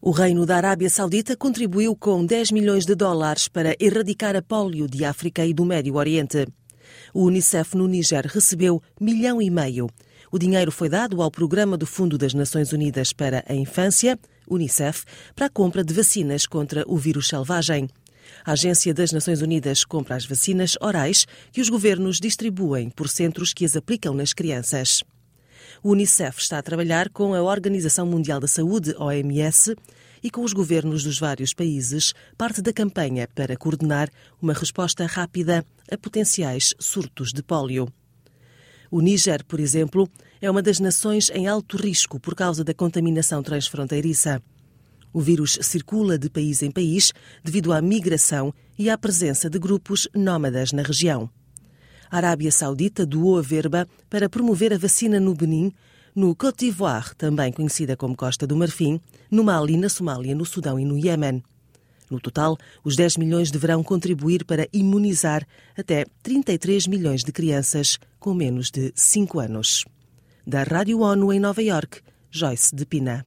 O Reino da Arábia Saudita contribuiu com 10 milhões de dólares para erradicar a pólio de África e do Médio Oriente. O Unicef no Níger recebeu 1,5 milhão. O dinheiro foi dado ao Programa do Fundo das Nações Unidas para a Infância, Unicef, para a compra de vacinas contra o vírus selvagem. A Agência das Nações Unidas compra as vacinas orais que os governos distribuem por centros que as aplicam nas crianças. O Unicef está a trabalhar com a Organização Mundial da Saúde, OMS, e com os governos dos vários países, parte da campanha para coordenar uma resposta rápida a potenciais surtos de pólio. O Níger, por exemplo, é uma das nações em alto risco por causa da contaminação transfronteiriça. O vírus circula de país em país devido à migração e à presença de grupos nómadas na região. A Arábia Saudita doou a verba para promover a vacina no Benin, no Côte d'Ivoire, também conhecida como Costa do Marfim, no Mali, na Somália, no Sudão e no Iémen. No total, os 10 milhões deverão contribuir para imunizar até 33 milhões de crianças com menos de 5 anos. Da Rádio ONU em Nova Iorque, Joyce de Pina.